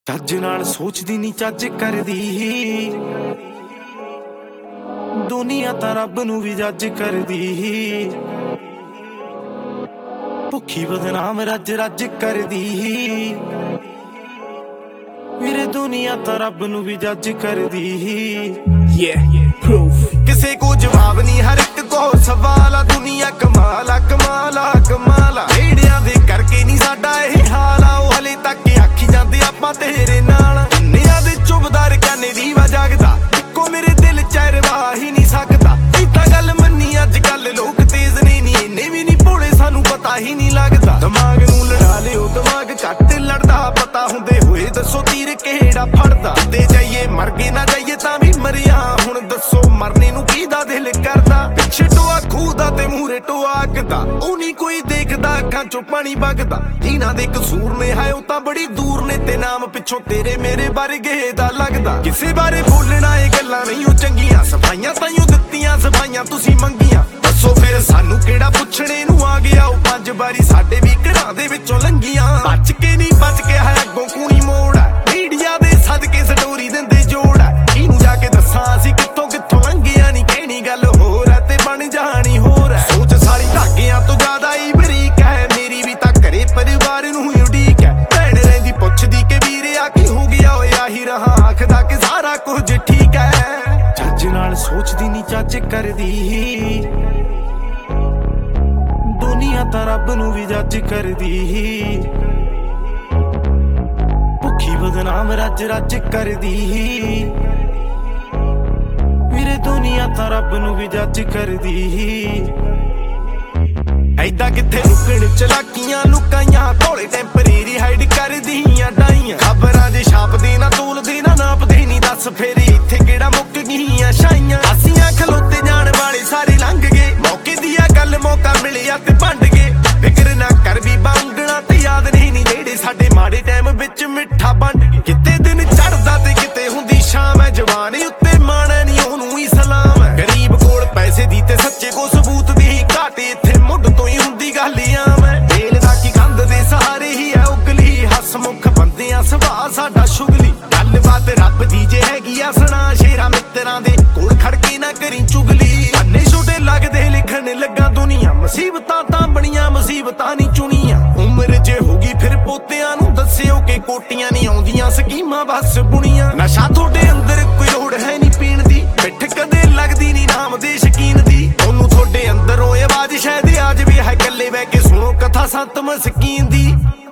ਚੱਜ ਨਾਲ ਸੋਚਦੀ ਨੀ ਚੱਜ ਕਰਦੀ, ਦੁਨੀਆ ਤਾਂ ਰੱਬ ਨੂੰ ਵੀ ਜੱਜ ਕਰਦੀ। ਭੁੱਖੀ ਬਦਨਾਮ ਰੱਜ ਰੱਜ ਕਰਦੀ, ਵੀਰੇ ਦੁਨੀਆ ਤਾਂ ਰੱਬ ਨੂੰ ਵੀ ਜੱਜ ਕਰਦੀ। ਕਿਸੇ ਕੋ ਜਵਾਬ ਨਹੀਂ, ਹਰ ਇੱਕ ਕੋ ਸਵਾਲ ਆ। ਦੁਨੀਆ ਕਮਾਲਾ ਕਮਾਲਾ ਕਮਾਲਾ, ਢੇੜਿਆਂ ਦੇ ਕਰਕੇ ਨਹੀਂ ਸਾਡਾ ਇਹ ਹਾਲ ਆ। ਉਹ ਹਲੇ ਤੱਕ ਆਖੀ ਜਾਂਦੇ ਆਪਾਂ ਤੇਰੇ ਨਾਲ, ਇੰਨਿਆਂ ਦੇ ਚੁਬਦਾਰ ਕਾਨੇ ਦੀਵਾ ਜਾਗਦਾ, ਇੱਕੋ ਮੇਰੇ ਦਿਲ ਚ ਰਵਾ ਹੀ ਨਹੀਂ ਸਕਦਾ। ਇਹ ਤਾਂ ਗੱਲ ਮੰਨੀ ਅੱਜ ਕੱਲ ਲੋਕ ਤੇਜ਼ ਨੇ ਨੀ, ਇੰਨੇ ਵੀ ਨਹੀਂ ਭੋਲੇ ਸਾਨੂੰ ਪਤਾ ਹੀ ਨਹੀਂ ਲੱਗਦਾ। ਦਿਮਾਗ ਨੂੰ ਲੜਾ ਲਿਓ ਦਿਮਾਗ ਘੱਟ ਲੜਦਾ, ਪਤਾ ਹੁੰਦੇ ਹੋਏ ਦੱਸੋ ਤੀਰ ਕਿਹੜਾ ਫੜਦਾ। ਤੇ ਜਾਈਏ ਮਰ ਗਏ ਨਾ ਜਾਈਏ ਤਾਂ ਵੀ ਮਰਿਆ, ਹੁਣ ਦੱਸੋ ਮਰਨੇ ਨੂੰ ਕਿਹਦਾ ਦਿਲ ਕਰਦਾ। ਪਿੱਛੇ ਟੋਆ ਖੂਦਾ ਤੇ ਮੂਹਰੇ ਟੋਆ ਅੱਗਦਾ, ਉਹ ਨਹੀਂ ਕੋਈ ਦੇਖਦਾ, ਅੱਖਾਂ ਚੋਂ ਪਾਣੀ ਵਗਦਾ। ਜਿਨ੍ਹਾਂ ਦੇ ਕਸੂਰ ਨੇ ਹੈ ਉਹ ਤਾਂ ਬੜੀ ਦੂਰ ਨੇ, ਤੇ ਨਾਮ ਪਿੱਛੋਂ ਤੇਰੇ ਮੇਰੇ ਵਰਗੇ ਦਾ ਲੱਗਦਾ। ਕਿਸੇ ਬਾਰੇ ਬੋਲਣਾ ਇਹ ਗੱਲਾਂ ਨਹੀਂ ਉਹ ਚੰਗੀਆਂ, ਸਫਾਈਆਂ ਤਾਈਓ ਦਿੱਤੀਆਂ ਸਫਾਈਆਂ ਤੁਸੀਂ ਮੰਗੀਆਂ। ਦੱਸੋ ਫਿਰ ਸਾਨੂੰ ਕਿਹੜਾ ਪੁੱਛਣੇ ਨੂੰ ਆ ਗਿਆ, ਉਹ 5 ਵਾਰੀ ਸਾਡੇ ਵੀ ਘਰਾਂ ਦੇ ਵਿੱਚੋਂ ਲੰਘੀਆਂ। ਬਚ ਕੇ ਨਹੀਂ ਬਚ ਕੇ ਹੈ ਅੱਗੋਂ ਕੂਣੀ ਮੋੜ ਆ, ਮੀਡੀਆ ਦੇ ਸਦਕੇ ਸਟੋਰੀ ਦਿੰਦੇ ਜੋੜ ਆ। ਇਹਨੂੰ ਜਾ ਕੇ ਦੱਸਾਂ ਅਸੀਂ ਕਿੱਥੋਂ ਕਿੱਥੋਂ ਲੰਘਿਆ, ਨਹੀਂ ਕਹਿਣੀ ਗੱਲ ਹੋਰ ਹੈ ਤੇ ਬਣ ਜਾਣੀ ਹੋਰ ਹੈ। ਸੋਚ ਸਾਰੀ ਧਾਗਿਆਂ ਤੋਂ ਜ਼ਿਆਦਾ ਹੀ ਬਰੀਕ ਹੈ, ਮੇਰੀ ਵੀ ਤਾਂ ਘਰੇ ਪਰਿਵਾਰ ਨੂੰ ਹੀ ਉਡੀਕ ਹੈ। ਭੈਣ ਰਹਿੰਦੀ ਪੁੱਛਦੀ ਕਿ ਵੀਰੇ ਆ ਕੀ ਹੋ ਗਿਆ, ਓਏ ਆਹੀ ਰਹਾ ਆਖਦਾ ਕਿ ਸਾਰਾ ਕੁਝ ਠੀਕ ਹੈ। ਚੱਜ ਨਾਲ ਸੋਚਦੀ ਨਹੀਂ ਚੱਜ ਕਰਦੀ, ਦੁਨੀਆ ਤਾਂ ਰੱਬ ਨੂੰ ਵੀ ਜੱਜ ਕਰਦੀ। ਭੁੱਖੀ ਬਦਨਾਮ ਰੱਜ ਰੱਜ ਕਰਦੀ, ਵੀਰੇ ਦੁਨੀਆ ਤਾਂ ਰੱਬ ਨੂੰ ਵੀ ਜੱਜ ਕਰਦੀ। ਐਦਾਂ ਕਿੱਥੇ ਲੁਕਣ ਚਲਾਕੀਆਂ ਲੁਕਾਈਆਂ, ਭੋਲੇ ਟੈਂਪਰੇਰੀ ਹਾਈਡ ਕਰਦੀਆਂ ਡਾਈਆਂ। ਖਬਰਾਂ ਦੇ ਛਾਪਦੇ ਨਾ ਤੋਲਦੇ ਨਾ ਨਾਪਦੇ ਨਹੀਂ, ਦੱਸ ਫੇਰ ਇੱਥੇ ਕਿਹੜਾ ਮੁੱਕ ਗਈਆਂ ਛਾਈਆਂ। ਅਸੀਂ ਖਲੋਤੇ ਜਾਣ ਵਾਲੇ ਸਾਰੇ ਲੰਘ ਗਏ, ਮੌਕੇ ਦੀ ਆ ਗੱਲ ਮੌਕਾ ਮਿਲਿਆ ਤੇ ਭੰਡ ਗਏ। ਫਿਕਰ ਨਾ ਕਰ ਵੀ ਬਾਂਗਣਾ ਤੇ ਯਾਦ ਨਹੀਂ ਜਿਹੜੇ ਸਾਡੇ ਮਾੜੇ ਟਾਈਮ ਵਿੱਚ ਮਿੱਠਾ ਵੰਡ ਗਏ। ਕਿਤੇ ਦਿਨ ਚੜਦਾ ਤੇ ਕਿਤੇ ਹੁੰਦੀ ਸ਼ਾਮ ਹੈ, ਜਵਾਨੀ ਉੱਤੇ ਮਾਣਾ ਨਹੀਂ ਉਹਨੂੰ ਹੀ ਸਲਾਮ ਹੈ। ਗਰੀਬ ਕੋਲ ਪੈਸੇ ਦੀ ਤੇ ਸੱਚੇ ਕੋ ਸਬੂਤ ਦੀ ਘਾਟ, ਇੱਥੇ ਮੁੱਢ ਤੋਂ ਹੀ ਹੁੰਦੀ ਗੱਲ ਆਮ ਹੈ। ਵੇਲ ਦਾ ਕੀ ਕੰਧ ਦੇ ਸਹਾਰੇ ਹੀ ਹੈ ਉਗਲੀ, ਹਸਮੁਖ ਬੰਦਿਆਂ ਸੁਭਾਅ ਸਾਡਾ ਸ਼ੁਗਲੀ। ਗੱਲਬਾਤ ਰੱਬ ਦੀ ਜੇ ਹੈਗੀ ਆ ਸੁਣਾ, ਸ਼ੇਰਾਂ ਮਿੱਤਰਾਂ ਦੇ ਕੋਲ ਖੜ ਕੇ ਨਾ ਕਰੀ ਚੁਗਲੀ। ਅੰਨੇ ਛੋਟੇ ਲੱਗਦੇ ਲਿਖਣ ਲੱਗਾ ਦੁਨੀਆ, ਮੁਸੀਬਤਾਂ ਤਾਂ ਬਣੀਆਂ ਮੁਸੀਬਤਾਂ ਨਹੀਂ ਚੁਣੀਆਂ। ਉਮਰ ਜੇ ਹੋਗੀ ਫਿਰ ਪੋਤਿਆਂ ਨੂੰ ਦੱਸਿਓ ਕਿ ਕੋਟੀਆਂ ਨਹੀਂ ਆਉਂਦੀਆਂ ਸਕੀਮਾਂ ਬਸ ਬੁਣੀਆਂ। ਨਸ਼ਾ ਤੁਹਾਡੇ ਅੰਦਰ ਕੋਈ ਲੋੜ ਹੈ ਨਹੀਂ ਪੀਣ ਦੀ, ਪਿੱਠ ਕਦੇ ਲੱਗਦੀ ਨਹੀਂ ਨਾਮ ਦੇ ਸ਼ਕੀਨ ਦੀ। ਉਹਨੂੰ ਤੁਹਾਡੇ ਅੰਦਰੋਂ ਆਵਾਜ਼ ਸ਼ਾਇਦ ਆ ਜਾਵੇ, ਹੈ ਇਕੱਲੇ ਬਹਿ ਕੇ ਸੁਣੋ ਕਥਾ ਸੰਤ ਮਸਕੀਨ ਦੀ।